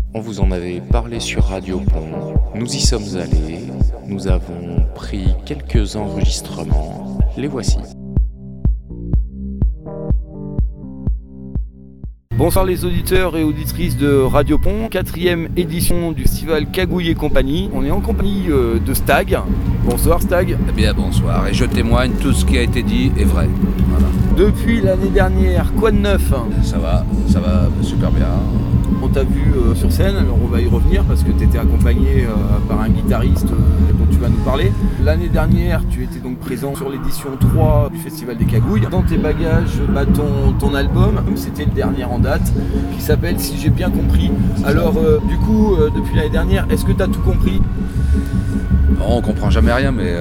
On vous en avait parlé sur Radio Pont, nous y sommes allés, nous avons pris quelques enregistrements, les voici. Bonsoir les auditeurs et auditrices de Radio Pont, 4e édition du festival Cagouille et compagnie. On est en compagnie de Stag. Bonsoir Stag. Eh bien bonsoir, et je témoigne, tout ce qui a été dit est vrai. Voilà. Depuis l'année dernière, quoi de neuf? Ça va super bien. On t'a vu sur scène, alors on va y revenir parce que tu étais accompagné par un guitariste dont tu vas nous parler. L'année dernière, tu étais donc présent sur l'édition 3 du Festival des Cagouilles. Dans tes bagages, ton album, c'était le dernier en date, qui s'appelle Si j'ai bien compris. Alors du coup, depuis l'année dernière, est-ce que tu as tout compris? Non, on comprend jamais rien, mais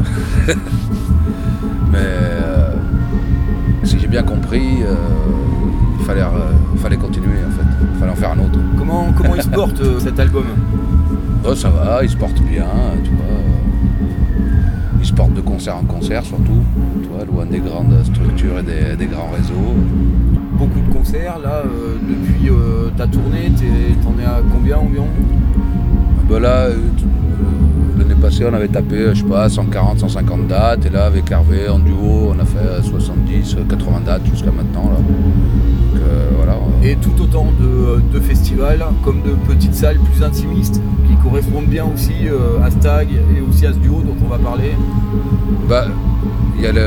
si j'ai bien compris, il fallait continuer en fait. Il fallait en faire un autre. Comment il se porte cet album? Oh, ça va, il se porte bien, tu vois. Il se porte de concert en concert surtout, tu vois, loin des grandes structures et des grands réseaux. Beaucoup de concerts là, depuis ta tournée, t'en es à combien environ? Ben là, l'année passée on avait tapé, je sais pas, 140, 150 dates, et là avec Hervé en duo on a fait 70, 80 dates jusqu'à maintenant là. Donc, voilà. Et tout autant de festivals comme de petites salles plus intimistes qui correspondent bien aussi à Stag et aussi à ce duo dont on va parler. Bah, il y a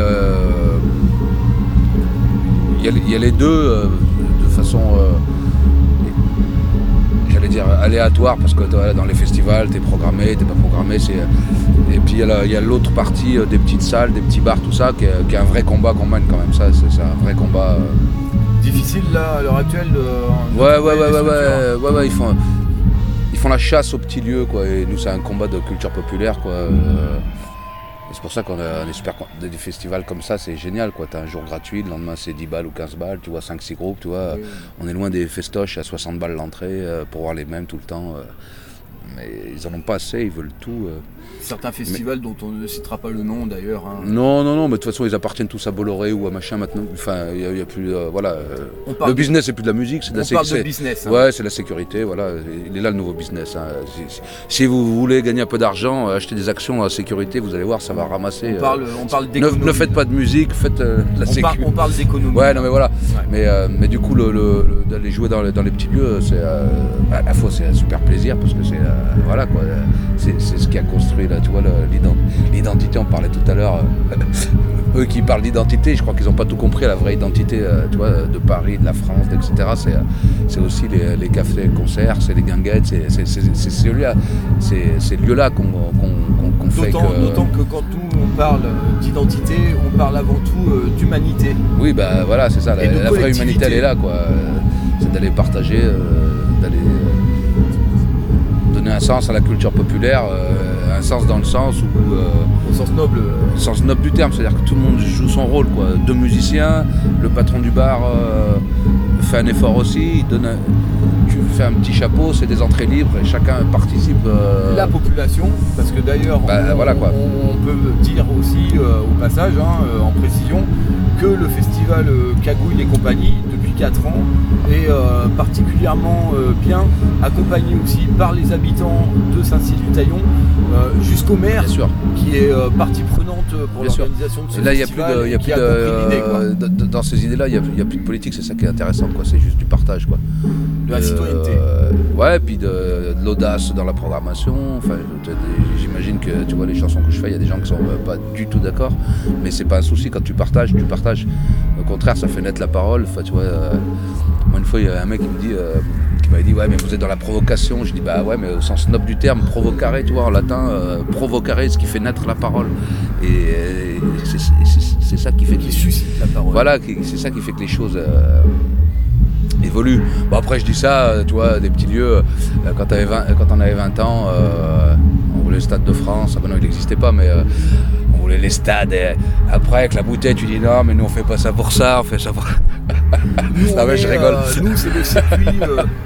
les deux de façon j'allais dire aléatoire, parce que dans les festivals t'es programmé, t'es pas programmé, et puis il y a l'autre partie des petites salles, des petits bars, tout ça qui est un vrai combat qu'on mène quand même. Ça c'est un vrai combat difficile là à l'heure actuelle ouais, ils font la chasse aux petits lieux quoi, et nous c'est un combat de culture populaire quoi. C'est pour ça qu'on espère des festivals comme ça, c'est génial quoi. T'as un jour gratuit, le lendemain c'est 10 balles ou 15 balles, tu vois, 5-6 groupes, tu vois. Oui. On est loin des festoches à 60 balles l'entrée pour voir les mêmes tout le temps. Mais ils en ont pas assez, ils veulent tout. Certains festivals dont on ne citera pas le nom d'ailleurs. Hein. Non, mais de toute façon ils appartiennent tous à Bolloré ou à machin maintenant. Enfin, il y a plus, voilà. Le business c'est plus de la musique, c'est de la sécurité. On parle de business. Hein. Ouais, c'est de la sécurité, voilà. Il est là le nouveau business. Hein. Si vous voulez gagner un peu d'argent, achetez des actions à sécurtie, vous allez voir, ça va ramasser. On parle d'économie. Ne faites pas de musique, faites de la sécurité. On parle d'économie. Ouais, non mais voilà. Ouais. Mais du coup, d'aller jouer dans les petits lieux, c'est à la fois c'est un super plaisir parce que c'est voilà quoi. C'est ce qui a construit là, tu vois, l'identité. On parlait tout à l'heure. Eux qui parlent d'identité, je crois qu'ils n'ont pas tout compris, la vraie identité, tu vois, de Paris, de la France, etc. C'est aussi les cafés, concerts, c'est les guinguettes, c'est ces lieux-là qu'on fait que... D'autant que quand on parle d'identité, on parle avant tout d'humanité. Oui, bah voilà, c'est ça, la vraie humanité, elle est là, quoi. C'est d'aller partager, d'aller donner un sens à la culture populaire, un sens dans le sens où... au sens noble. Le sens noble du terme, c'est-à-dire que tout le monde joue son rôle, quoi. 2 musiciens, le patron du bar fait un effort aussi, tu fais un petit chapeau, c'est des entrées libres et chacun participe. La population, parce que d'ailleurs on peut dire aussi au passage, en précision, que le festival Cagouille et compagnie, depuis 4 ans, est particulièrement bien accompagné aussi par les habitants de Saint-Cyr-du-Taillon, jusqu'au maire, qui est partie prenante pour l'organisation de ce festival. Dans ces idées-là, il n'y a plus de politique, c'est ça qui est intéressant, quoi. C'est juste du partage, quoi. De la citoyenneté. Ouais, puis de l'audace dans la programmation. Enfin, j'imagine que tu vois les chansons que je fais, il y a des gens qui sont pas du tout d'accord, mais c'est pas un souci quand tu partages. Au contraire, ça fait naître la parole. Enfin, tu vois, moi une fois il y a un mec qui m'avait dit ouais mais vous êtes dans la provocation. Je dis bah ouais mais au sens noble du terme, provocare, tu vois, en latin, provocare, ce qui fait naître la parole. Et c'est ça qui fait qui suscite la parole. Voilà, c'est ça qui fait que les choses évolue. Bon après je dis ça, tu vois, des petits lieux, quand on avait 20 ans, on voulait le Stade de France, non il n'existait pas, mais on voulait les stades, et après avec la bouteille tu dis non mais nous on fait pas ça pour ça, on fait ça pour... Non mais je rigole. Nous c'est le circuit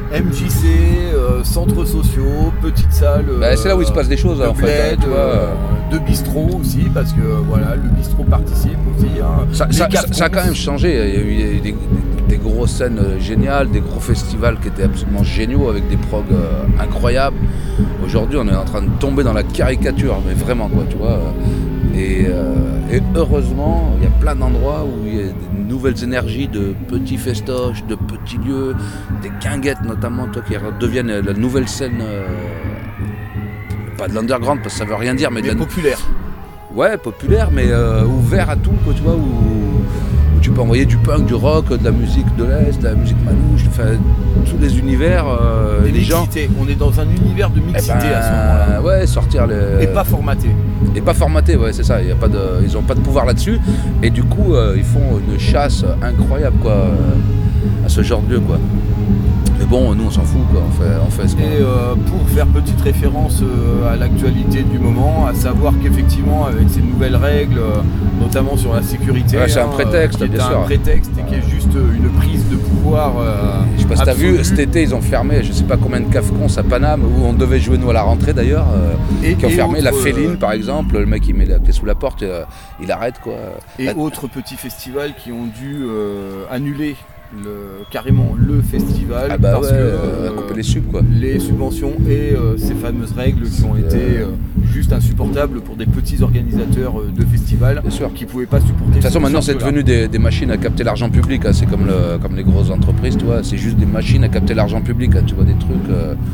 MJC, centres sociaux, petites salles. C'est là où il se passe des choses en fait. Tu vois. De bistrot aussi, parce que voilà, le bistrot participe aussi. Ça a quand même changé, il y a eu des grosses scènes géniales, des gros festivals qui étaient absolument géniaux avec des progs incroyables. Aujourd'hui, on est en train de tomber dans la caricature, mais vraiment quoi, tu vois. Et heureusement, il y a plein d'endroits où il y a des nouvelles énergies de petits festoches, de petits lieux, des guinguettes notamment, toi, qui deviennent la nouvelle scène, pas de l'underground parce que ça veut rien dire, mais populaire. Ouais, populaire, mais ouvert à tout, quoi, tu vois, où tu peux envoyer du punk, du rock, de la musique de l'Est, de la musique manouche, enfin, tous les univers. Les gens. On est dans un univers de mixité à ce moment-là. Ouais, sortir les. Et pas formaté. Et pas formaté, ouais, c'est ça. Ils n'ont pas de pouvoir là-dessus. Et du coup, ils font une chasse incroyable, quoi, à ce genre de lieu, quoi. Mais bon, nous on s'en fout, quoi. On fait ce qu'on... Et pour faire petite référence à l'actualité du moment, à savoir qu'effectivement avec ces nouvelles règles, notamment sur la sécurité, c'est un prétexte, bien sûr. Un prétexte et qui est juste une prise de pouvoir. Je sais pas si t'as vu, cet été ils ont fermé, je sais pas combien de cafcons à Paname où on devait jouer nous à la rentrée d'ailleurs, qui ont fermé la Féline par exemple. Le mec il met la clé sous la porte, il arrête quoi. Et autres petits festivals qui ont dû annuler carrément le festival parce que couper les subs, quoi. Les subventions et ces fameuses règles qui ont été juste insupportables pour des petits organisateurs de festivals qui ne pouvaient pas supporter. De toute façon maintenant c'est devenu des machines à capter l'argent public, hein. C'est comme les grosses entreprises, tu vois, c'est juste des machines à capter l'argent public, hein. Tu vois des trucs.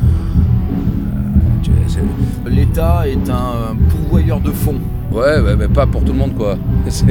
L'État est un pourvoyeur de fonds. Ouais, mais pas pour tout le monde, quoi.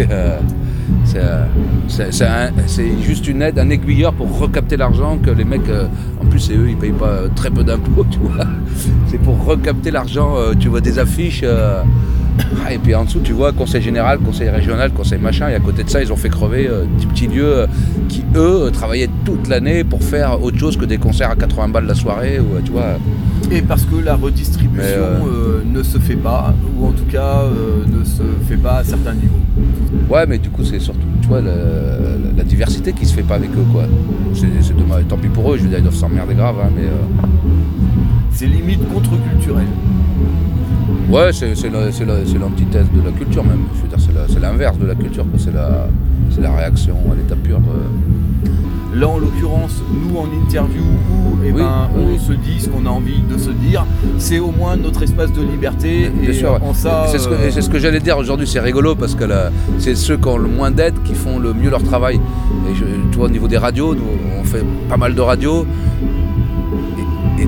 C'est juste une aide, un aiguilleur pour recapter l'argent que les mecs, en plus c'est eux, ils payent pas très peu d'impôts, tu vois. C'est pour recapter l'argent, tu vois, des affiches. Et puis en dessous, tu vois, conseil général, conseil régional, conseil machin, et à côté de ça, ils ont fait crever des petits lieux qui, eux, travaillaient toute l'année pour faire autre chose que des concerts à 80 balles la soirée, ou tu vois. Et parce que la redistribution ne se fait pas, ou en tout cas ne se fait pas à certains niveaux. Ouais, mais du coup, c'est surtout, tu vois, la diversité qui se fait pas avec eux, quoi. C'est dommage, tant pis pour eux, je veux dire, ils doivent s'emmerder grave, hein, mais... C'est limite contre-culturel. Ouais, c'est l'antithèse de la culture même, je veux dire, c'est l'inverse de la culture, quoi. C'est la réaction à l'état pur. Là, en l'occurrence, nous en interview où on se dit ce qu'on a envie de se dire, c'est au moins notre espace de liberté. Bien sûr, en ça, c'est ce que j'allais dire aujourd'hui, c'est rigolo parce que c'est ceux qui ont le moins d'aide qui font le mieux leur travail. Et tu vois, au niveau des radios, nous, on fait pas mal de radios et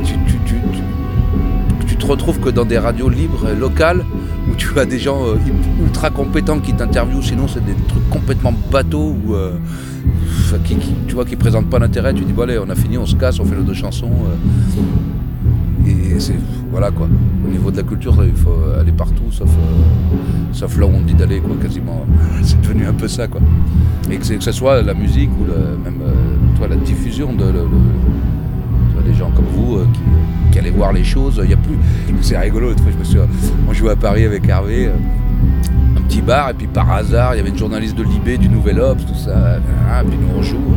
tu te retrouves que dans des radios libres, locales, où tu as des gens ultra compétents qui t'interviewent, sinon c'est des trucs complètement bateaux où... tu vois, qui présentent pas d'intérêt, tu dis bon allez, on a fini, on se casse, on fait nos 2 chansons. Et c'est voilà quoi. Au niveau de la culture, il faut aller partout, sauf là où on dit d'aller, quoi, quasiment. C'est devenu un peu ça, quoi. Et que ce soit la musique ou même la diffusion de des gens comme vous qui allaient voir les choses. Il y a plus. C'est rigolo. On jouait à Paris avec Hervé. Un petit bar, et puis par hasard il y avait une journaliste de Libé, du Nouvel Obs, tout ça, et puis nous on joue.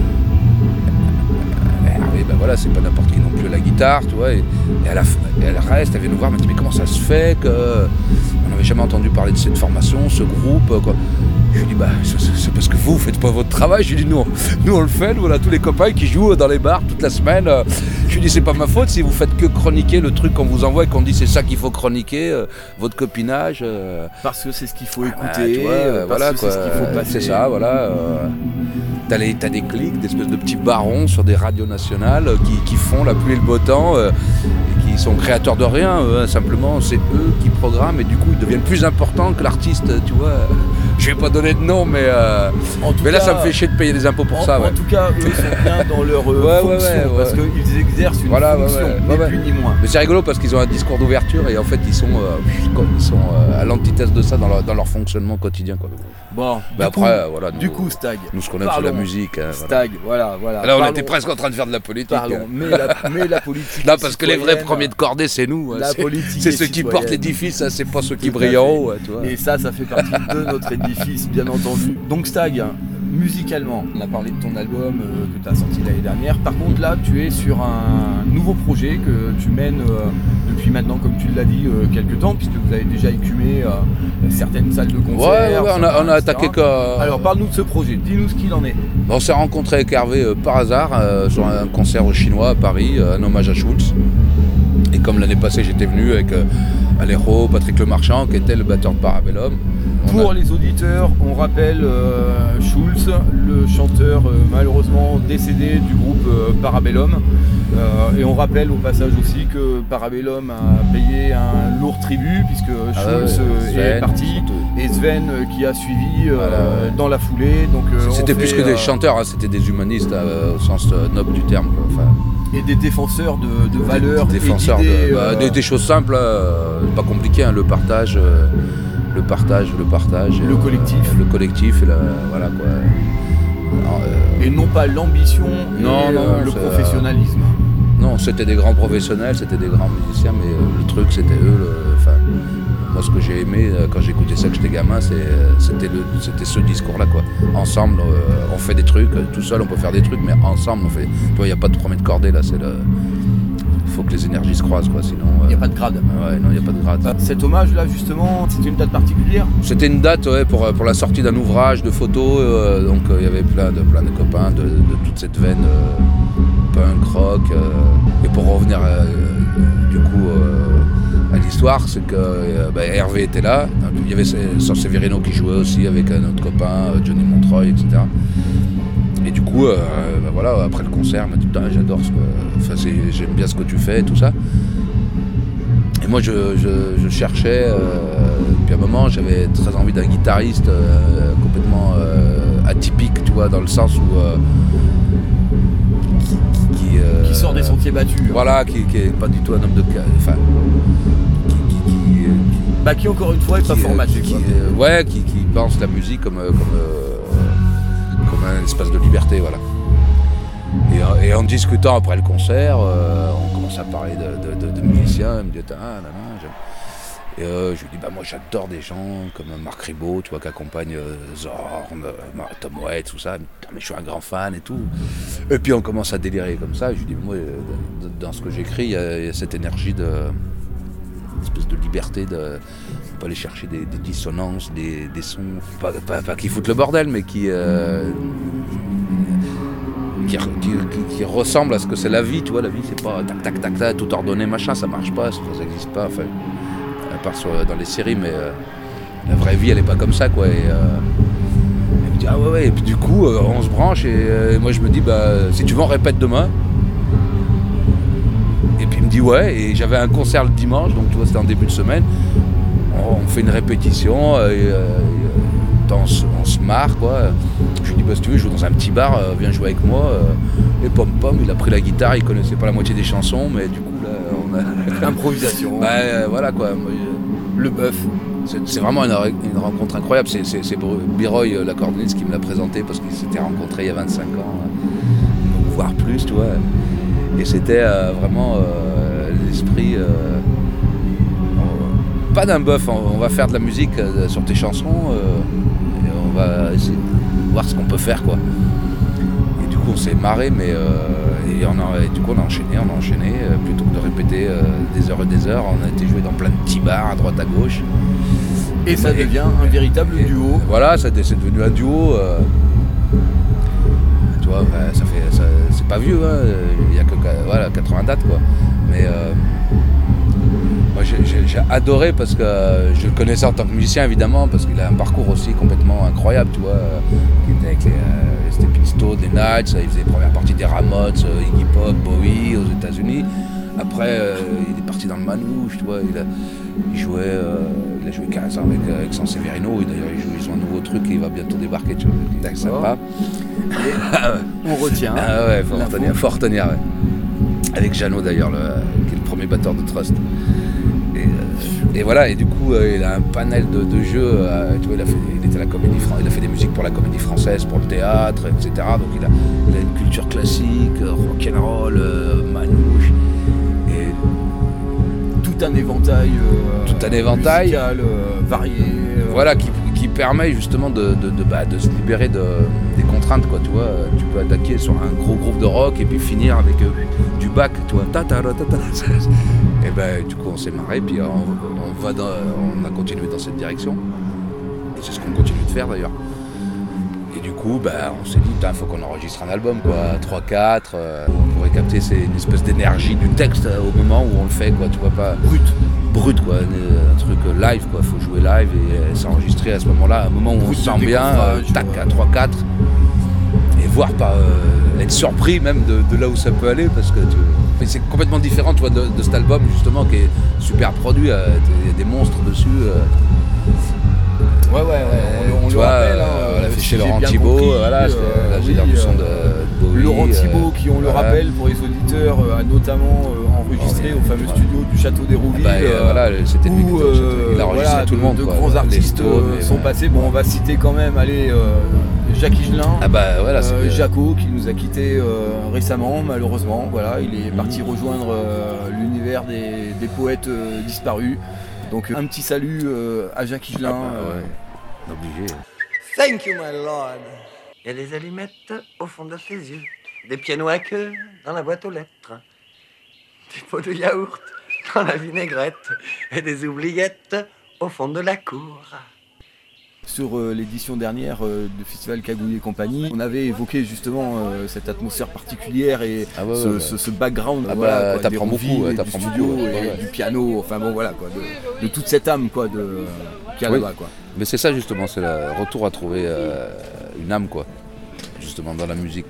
Et ben voilà, c'est pas n'importe qui non plus à la guitare, tu vois, et elle reste, elle vient nous voir, elle me dit mais comment ça se fait que on n'avait jamais entendu parler de cette formation, ce groupe, quoi. Je lui dis bah c'est parce que vous faites pas votre travail. Je lui dis nous on le fait, nous on a tous les copains qui jouent dans les bars toute la semaine. Je lui dis c'est pas ma faute si vous faites que chroniquer le truc qu'on vous envoie et qu'on dit c'est ça qu'il faut chroniquer, votre copinage. Parce que c'est ce qu'il faut écouter, voilà quoi. C'est ce qu'il faut passer. C'est ça, voilà. T'as des clics, des espèces de petits barons sur des radios nationales qui font la pluie et le beau temps et qui sont créateurs de rien. Simplement c'est eux qui programment et du coup ils deviennent plus importants que l'artiste, tu vois. Je vais pas donner de nom, mais là ça me fait chier de payer des impôts pour ça. En tout cas, eux sont bien dans leur fonction, parce qu'ils exercent une fonction, ni plus ni moins. Mais c'est rigolo parce qu'ils ont un discours d'ouverture et en fait ils sont à l'antithèse de ça dans leur fonctionnement quotidien, quoi. Bon, du coup, Stag. Nous ce qu'on aime c'est la musique. Stag, voilà. Là on était presque en train de faire de la politique. Parlons, mais la politique. Là parce que les vrais premiers de cordée c'est nous. C'est ceux qui portent l'édifice, c'est pas ceux qui brillent en haut, tu vois. Et ça fait partie de notre édifice, bien entendu. Donc Stag, musicalement, on a parlé de ton album que tu as sorti l'année dernière. Par contre, là, tu es sur un nouveau projet que tu mènes depuis maintenant, comme tu l'as dit, quelques temps, puisque vous avez déjà écumé certaines salles de concert. Ouais, on a attaqué quoi. Alors, parle-nous de ce projet, dis-nous ce qu'il en est. On s'est rencontré avec Hervé par hasard sur un concert au Chinois à Paris, un hommage à Schulz. Et comme l'année passée, j'étais venu avec Alejo, Patrick Lemarchand, qui était le batteur de Parabellum. Pour les auditeurs, on rappelle Schulz, le chanteur malheureusement décédé du groupe Parabellum. Et on rappelle au passage aussi que Parabellum a payé un lourd tribut puisque Schulz est parti et Sven qui a suivi dans la foulée. Donc, c'était plus que des chanteurs, hein, c'était des humanistes au sens noble du terme. Enfin, et des défenseurs de valeurs, des défenseurs des choses simples, pas compliquées, hein, le partage, le collectif, et voilà quoi. Alors, et non pas l'ambition, le professionnalisme. Non, c'était des grands professionnels, c'était des grands musiciens, mais le truc c'était eux. Moi, ce que j'ai aimé quand j'écoutais ça, que j'étais gamin, c'était ce discours-là, quoi. Ensemble, on fait des trucs. Tout seul, on peut faire des trucs, mais ensemble, on fait. Tu vois, il n'y a pas de premier de cordée là. Il faut que les énergies se croisent, quoi. Sinon. Il n'y a pas de grade. Ouais, non, il n'y a pas de grade. Cet hommage-là, justement, c'était une date particulière. C'était une date, ouais, pour la sortie d'un ouvrage de photos. Donc, il y avait plein de copains de toute cette veine punk rock. Et pour revenir, du coup. À l'histoire, c'est que Hervé était là, il y avait Sanseverino qui jouait aussi avec un autre copain, Johnny Montreuil, etc. Et du coup, voilà, après le concert, il m'a dit putain, j'adore j'aime bien ce que tu fais et tout ça. Et moi je cherchais, depuis un moment j'avais très envie d'un guitariste complètement atypique, tu vois, dans le sens où qui sort des sentiers battus. Voilà, qui est pas du tout un homme de enfin qui encore une fois est pas formaté. Qui pense la musique comme un espace de liberté, voilà. Et en discutant après le concert, on commence à parler de musiciens, il me dit et je lui dis moi j'adore des gens comme Marc Ribot, tu vois, qui accompagne Zorn, Tom Waits, tout ça, mais je suis un grand fan et tout. Et puis on commence à délirer comme ça, je lui dis moi dans ce que j'écris il y a cette énergie de une espèce de liberté, on peut aller chercher des dissonances, des sons, pas qui foutent le bordel, mais qui ressemblent à ce que c'est la vie, tu vois. La vie, c'est pas tac tac tac tout ordonné, machin, ça marche pas, ça n'existe pas, enfin, à part dans les séries, mais la vraie vie elle est pas comme ça, quoi. Et elle me dit ouais, et puis du coup on se branche et moi je me dis si tu veux on répète demain. Et puis il me dit ouais, et j'avais un concert le dimanche, donc tu vois c'était en début de semaine. On fait une répétition, on se marre, quoi. Je lui dis si tu veux, je joue dans un petit bar, viens jouer avec moi. Et pom il a pris la guitare, il connaissait pas la moitié des chansons, mais du coup là on a improvisation. Voilà quoi. Le bœuf. C'est vraiment une rencontre incroyable. C'est Biroy, l'accordéoniste, qui me l'a présenté parce qu'ils s'étaient rencontrés il y a 25 ans, voire plus, tu vois. Et c'était vraiment l'esprit, pas d'un bœuf, on va faire de la musique sur tes chansons, et on va essayer de voir ce qu'on peut faire, quoi. Et du coup on s'est marré, mais du coup on a enchaîné, plutôt que de répéter des heures et des heures, on a été joué dans plein de petits bars à droite à gauche. Et ça devient un véritable duo. Voilà, c'est devenu un duo. Tu vois, c'est pas vieux, hein. Il y a que 80 dates, quoi. Mais moi j'ai adoré parce que je le connaissais en tant que musicien, évidemment, parce qu'il a un parcours aussi complètement incroyable, tu vois. Il était avec les Stepping Stones, les Nights, il faisait les premières parties des Ramones, Iggy Pop, Bowie aux États-Unis. Après, il est parti dans le manouche, tu vois. Il a joué 15 ans avec Sanseverino, et d'ailleurs ils ont un nouveau truc qui va bientôt débarquer, tu vois. C'est sympa. On retient. Ah ouais, faut retenir, ouais. Avec Jeannot d'ailleurs, qui est le premier batteur de Trust. Et voilà, et du coup il a un panel de jeux, tu vois, il était à la Comédie Française, il a fait des musiques pour la Comédie Française, pour le théâtre, etc. Donc il a une culture classique, rock'n'roll, manouche. Et tout un éventail musical, varié. Voilà, qui permet justement de se libérer des contrainte, quoi, tu vois. Tu peux attaquer sur un gros groupe de rock et puis finir avec du bac, tu vois. Et ben, du coup, on s'est marré, puis on a continué dans cette direction. Et c'est ce qu'on continue de faire d'ailleurs. Et du coup, on s'est dit, il faut qu'on enregistre un album, quoi, 3-4, on pourrait capter une espèce d'énergie du texte au moment où on le fait, quoi, tu vois, pas brut, quoi, un truc live, quoi, faut jouer live et s'enregistrer à ce moment-là, à un moment où on se sent bien, tac, à 3-4, et voir être surpris même de là où ça peut aller, parce que mais c'est complètement différent, tu vois, de cet album, justement, qui est super produit, il y a des monstres dessus. Ouais, on le rappelle. On l'a fait chez Laurent Thibault, voilà, j'ai l'impression de Bowie. Laurent Thibault, qui on le rappelle pour les auditeurs, a notamment enregistré au fameux studio du Château d'Hérouville. Voilà, c'était lui où il a enregistré tout le monde. De grands artistes sont passés. Bon, on va citer quand même, Jacques Higelin, Jaco, qui nous a quittés récemment, malheureusement. Voilà, il est parti rejoindre l'univers des poètes disparus. Donc un petit salut à Jacques Higelin. Obligé. Thank you, my lord. Il y a des allumettes au fond de tes yeux, des pianos à queue dans la boîte aux lettres, des pots de yaourt dans la vinaigrette et des oubliettes au fond de la cour. Sur l'édition dernière du Festival Cagoule et compagnie, on avait évoqué justement cette atmosphère particulière et ce background des rouvilles, du studio et du piano, enfin bon voilà quoi, de toute cette âme quoi, qu'il y a là-bas quoi. Mais c'est ça justement, c'est le retour à trouver une âme quoi, justement dans la musique.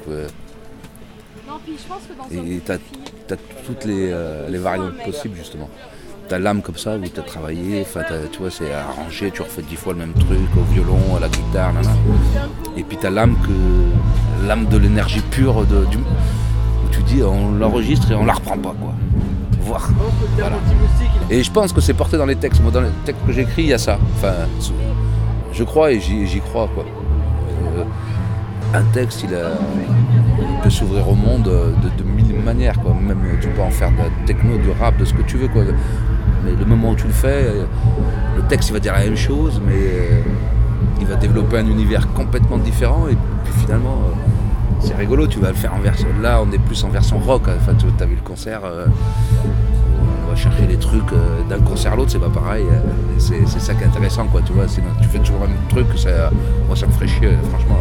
Et t'as toutes les variantes possibles justement. T'as l'âme comme ça où t'as travaillé, tu vois, c'est arrangé, tu refais 10 fois le même truc au violon, à la guitare, et puis t'as l'âme de l'énergie pure où tu dis on l'enregistre et on la reprend pas quoi. Voir. Voilà. Et je pense que c'est porté dans les textes. Moi dans les textes que j'écris il y a ça. Enfin, je crois et j'y crois quoi. Un texte il peut s'ouvrir au monde de mille manières quoi. Même tu peux en faire de la techno, du rap, de ce que tu veux quoi. Mais le moment où tu le fais, le texte il va dire la même chose, mais il va développer un univers complètement différent et puis finalement c'est rigolo, tu vas le faire en version. Là on est plus en version rock, enfin tu as vu le concert, on va chercher des trucs d'un concert à l'autre, c'est pas pareil, c'est ça qui est intéressant quoi, tu vois, sinon tu fais toujours le même truc, moi ça me ferait chier, franchement.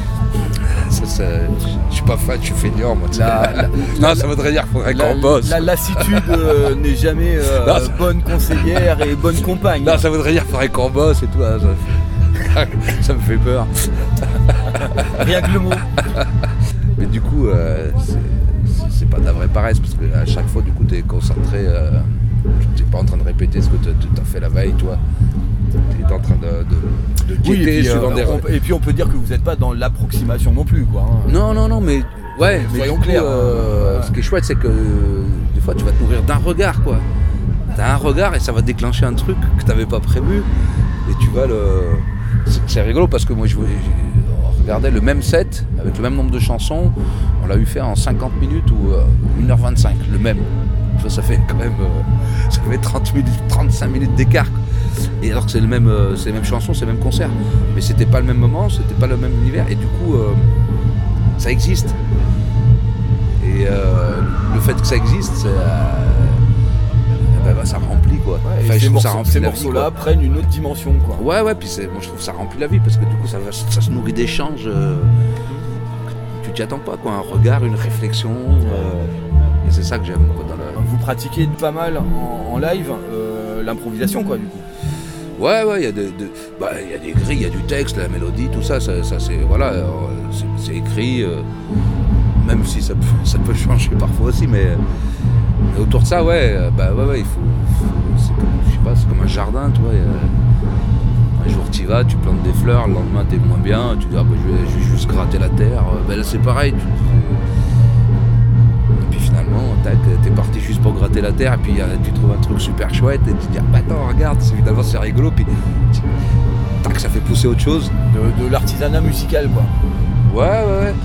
Je suis pas fan, je suis feignant moi. Non, ça voudrait dire qu'il faudrait qu'on bosse. La lassitude n'est jamais bonne conseillère et bonne compagne. Non, ça voudrait dire qu'il faudrait qu'on bosse et tout. Ça me fait peur. Rien que le mot. Mais du coup, c'est pas de la vraie paresse parce qu'à chaque fois, du coup, t'es concentré. T'es pas en train de répéter ce que t'as fait la veille, toi. T'es en train de guetter suivant des... Et puis on peut dire que vous n'êtes pas dans l'approximation non plus, quoi. Hein. Non, mais... Ouais, mais soyons clairs. Ce qui est chouette, c'est que des fois, tu vas te nourrir d'un regard, quoi. T'as un regard et ça va déclencher un truc que t'avais pas prévu. Et tu vas le... C'est rigolo parce que moi, on regardait le même set, avec le même nombre de chansons. On l'a eu faire en 50 minutes ou 1h25, le même. Ça fait quand même... ça fait 35 minutes d'écart, quoi. Et alors que c'est les mêmes chansons, c'est le même concert. Mais c'était pas le même moment, c'était pas le même univers. Et du coup, ça existe. Et le fait que ça existe, ça remplit quoi. Ouais, ces morceaux-là prennent une autre dimension quoi. Ouais, puis moi je trouve que ça remplit la vie parce que du coup ça se nourrit d'échanges. Tu t'y attends pas quoi, un regard, une réflexion. Et c'est ça que j'aime quoi, dans Vous pratiquez pas mal en live l'improvisation quoi du coup. Ouais, il y a des grilles, il y a du texte, la mélodie, tout ça, c'est voilà, c'est écrit, même si ça peut changer parfois aussi, mais autour de ça, il faut c'est comme, je sais pas, c'est comme un jardin, tu vois. Un jour t'y vas, tu plantes des fleurs, le lendemain t'es moins bien, tu dis je vais juste gratter la terre, là c'est pareil. Et puis finalement, t'es parti juste pour gratter la terre, et puis tu trouves un truc super chouette, et tu te dis attends, regarde, évidemment c'est rigolo, puis tac, ça fait pousser autre chose. De l'artisanat musical quoi. Ouais.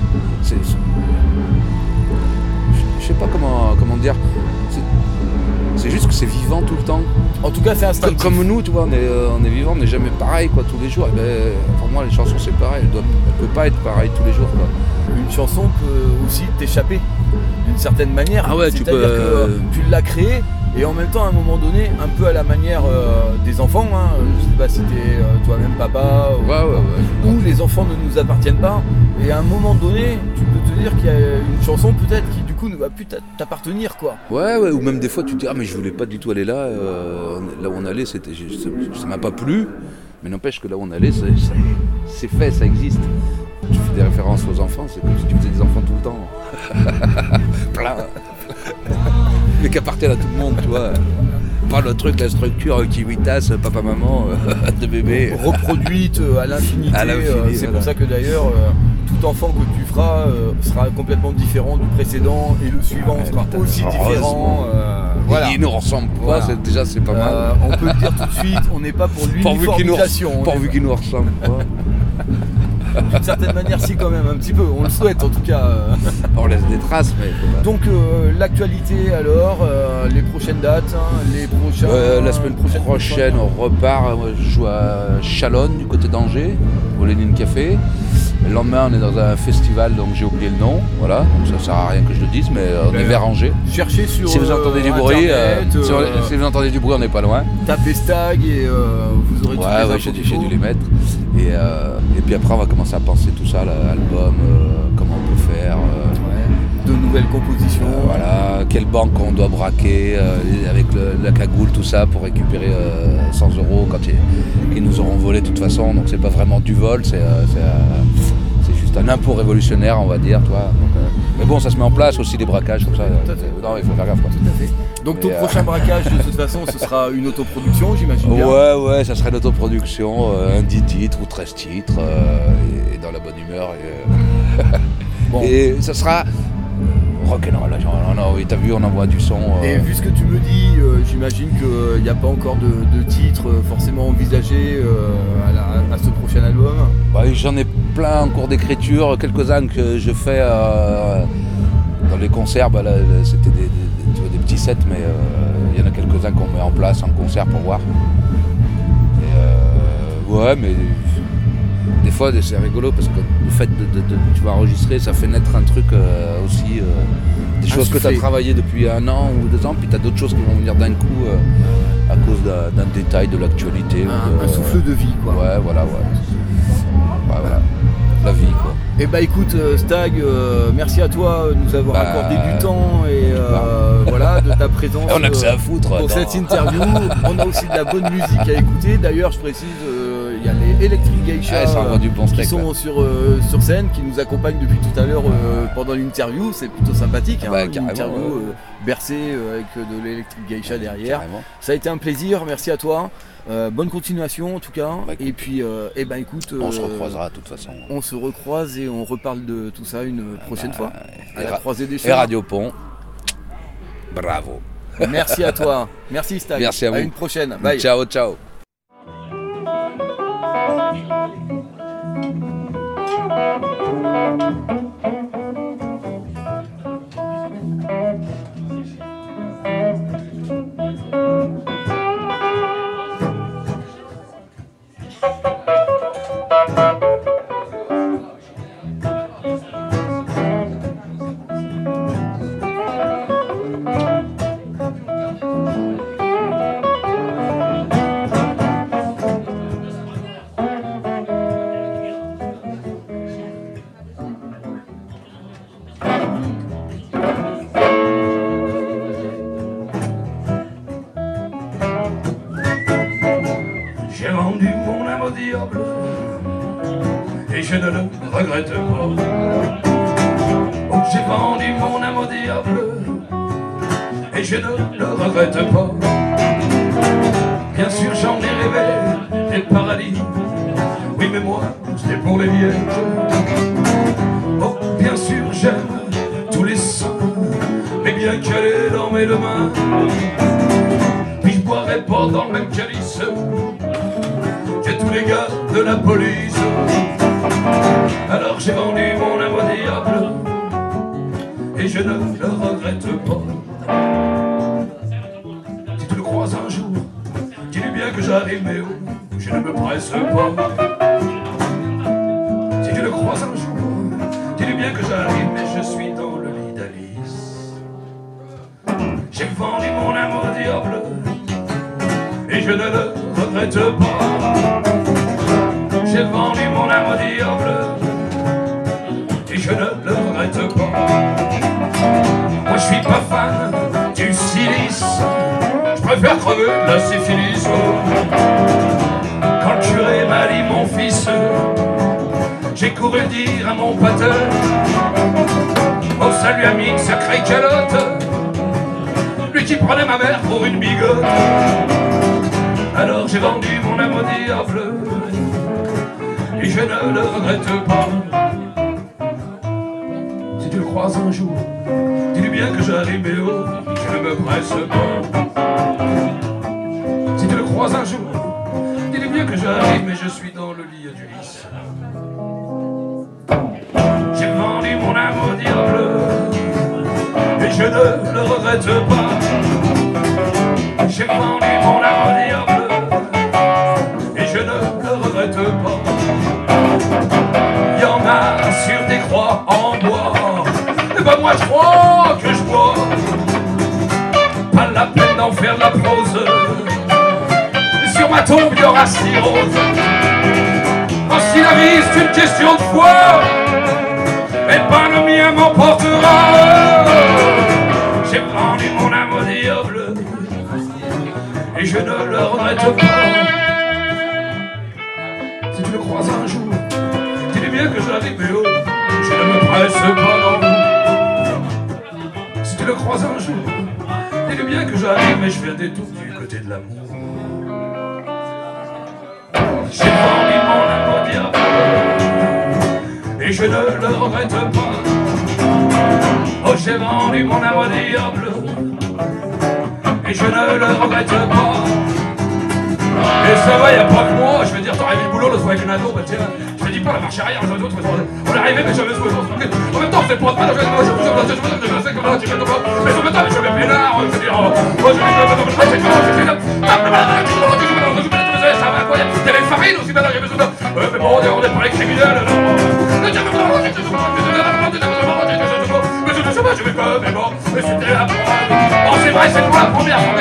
Je sais pas comment dire. C'est juste que c'est vivant tout le temps. En tout cas, c'est instinctif. Comme nous, tu vois, on est vivant, on n'est jamais pareil quoi tous les jours. Et pour moi, les chansons, c'est pareil. Elle ne peut pas être pareille tous les jours, quoi. Une chanson peut aussi t'échapper d'une certaine manière. Ah ouais, c'est-à-dire que tu l'as créée et en même temps, à un moment donné, un peu à la manière des enfants, hein, je sais pas si t'es toi-même papa ou les enfants ne nous appartiennent pas. Et à un moment donné, tu peux te dire qu'il y a une chanson peut-être qui du coup ne va plus t'appartenir, quoi. Ouais, ou même des fois tu te dis mais je voulais pas du tout aller là. Là où on allait, ça m'a pas plu. Mais n'empêche que là où on allait, c'est fait, ça existe. Tu fais des références aux enfants, c'est comme si tu faisais des enfants tout le temps. Plein. Mais qui appartiennent à tout le monde, tu vois. Pas le truc, la structure qui tasse, papa, maman, de bébé. Reproduite à l'infinité. C'est voilà. pour ça que d'ailleurs, tout enfant que tu feras sera complètement différent du précédent et le suivant sera aussi différent. Voilà. Il ne ressemble pas, voilà. déjà c'est pas mal. On peut le dire tout de suite, on n'est pas pour l'uniformisation. Pourvu qu'il nous ressemble pas. D'une certaine manière, si, quand même, un petit peu, on le souhaite en tout cas. On laisse des traces, mais. Donc, l'actualité alors, les prochaines dates, les prochains. La semaine prochaine, on repart. Moi, je joue à Chalonne, du côté d'Angers, au Lénine Café. Le lendemain, on est dans un festival, donc j'ai oublié le nom. Voilà, donc ça sert à rien que je le dise, mais on est vers Angers. Cherchez sur. Si vous entendez du bruit, si vous entendez du bruit, on n'est pas loin. Tapez Stag et vous aurez toutes les infos. J'ai dû les mettre. Et puis après, on va commencer à penser tout ça, l'album, comment on peut faire. De nouvelles compositions. Voilà, quelle banque on doit braquer avec la cagoule, tout ça, pour récupérer 100 € quand ils nous auront volé de toute façon. Donc c'est pas vraiment du vol, c'est juste un impôt révolutionnaire, on va dire. Toi. Mais bon, ça se met en place aussi, les braquages comme ça. Non, il faut faire gaffe. Quoi. Tout à fait. Donc ton prochain braquage, de toute façon, ce sera une autoproduction, j'imagine bien. Ouais, ça serait l'autoproduction, un 10 titres ou 13 titres, et dans la bonne humeur. Bon. Et ça sera rock'n'roll, oui, t'as vu, on envoie du son. Et vu ce que tu me dis, j'imagine qu'il n'y a pas encore de titre forcément envisagé à ce prochain album. Bah, j'en ai plein en cours d'écriture, quelques-uns que je fais dans les concerts. Bah, là, c'était des petits sets, mais il y en a quelques-uns qu'on met en place en concert pour voir. Et, mais des fois c'est rigolo parce que le fait de tu vas enregistrer, ça fait naître un truc aussi, des choses que tu as travaillé depuis 1 an ou 2 ans, puis tu as d'autres choses qui vont venir d'un coup à cause d'un détail de l'actualité. Un souffle de vie, quoi. Ouais, voilà. La vie, quoi. Eh bah écoute Stag, merci à toi de nous avoir accordé du temps et voilà, de ta présence. On a que ça à foutre pour cette interview. On a aussi de la bonne musique à écouter. D'ailleurs, je précise, il y a les Electric Geisha qui sont sur scène, qui nous accompagnent depuis tout à l'heure pendant l'interview. C'est plutôt sympathique, une interview bercée avec de l'Electric Geisha derrière. Carrément. Ça a été un plaisir, merci à toi. Bonne continuation en tout cas. Et puis, écoute, on se recroisera de toute façon. On se recroise et on reparle de tout ça une prochaine fois. À la croisée des chemins. Et Radio Pont, bravo. Merci à toi. Merci Stag. Merci à vous. À une prochaine. Bye. Ciao. J'ai vendu mon âme au diable et je ne le regrette pas. Oh, j'ai vendu mon âme au diable et je ne le regrette pas. Bien sûr j'en ai rêvé des paradis, oui mais moi c'était pour les vierges. Oh, bien sûr j'aime tous les sons, mais bien calés dans mes deux mains. Puis je boirai pas dans le même calice que tous les gars de la police. Alors j'ai vendu mon âme au diable et je ne le regrette pas. Si tu le croises un jour, dis-lui bien que j'arrive, mais oh, je ne me presse pas. crois un jour, dis-lui bien que j'arrive, mais je suis dans le lit d'Alice. J'ai vendu mon âme au diable, et je ne le regrette pas. J'ai vendu mon âme au diable, et je ne le regrette pas. Moi je suis pas fan du silice, je préfère crever de la syphilis. Quand le curé m'a dit mon fils, j'ai couru dire à mon pater, oh ça lui a mis une sacrée calotte, lui qui prenait ma mère pour une bigote. Alors j'ai vendu mon âme au diable, et je ne le regrette pas. Si tu le croises un jour, dis-lui bien que j'arrive, mais oh, je ne me presse pas. Si tu le croises un jour, dis-lui bien que j'arrive, mais je suis dans le lit d'Ulysse. J'ai vendu mon âme au diable, et je ne le regrette pas. J'ai vendu mon âme au diable, et je ne le regrette pas. Il y en a sur des croix en bois, et ben moi je crois que je bois. Pas la peine d'en faire de la prose, sur ma tombe il y aura cirrhose. Oh, si la vie c'est une question de foi, et pas le mien m'emportera. J'ai vendu mon âme au diable, et je ne le regrette pas. Si tu le croises un jour, dis-lui bien que j'arrive, mais oh, je ne me presse pas non. Si tu le croises un jour, dis-lui bien que j'arrive, mais je viens des tout du côté de l'amour. J'ai vendu mon âme au diable, et je ne le regrette pas. Oh, j'ai vendu mon âme au diable, et je ne le regrette pas. Et ça va, y'a pas que moi, je veux dire, t'as arrivé le boulot l'autre fois avec une ado, bah tiens, je te dis pas la marche arrière, les autres, on est arrivé, mais j'avais ce en même temps, c'est pour toi, je vais comme là, tu fais ton corps, mais en même temps, je vais pénard, je veux dire, moi je vais ça va incroyable, il y avait une farine aussi, maintenant j'ai besoin de. Ouais, mais bon, on est pas les criminels, je vais pas, mais bon, mais c'était la. Oh, c'est vrai, c'est pour la première fois.